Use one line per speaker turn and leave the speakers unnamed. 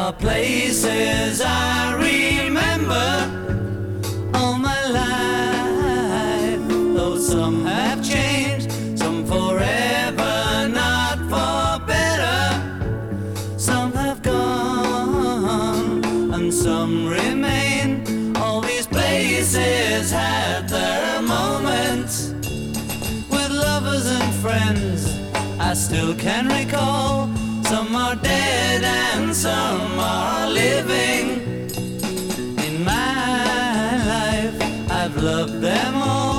are places I remember all my life, though some have changed, some forever, not for better. Some have gone and some remain. All these places had their moments with lovers and friends I still can recall. Some are dead and some are living. In my life I've loved them all.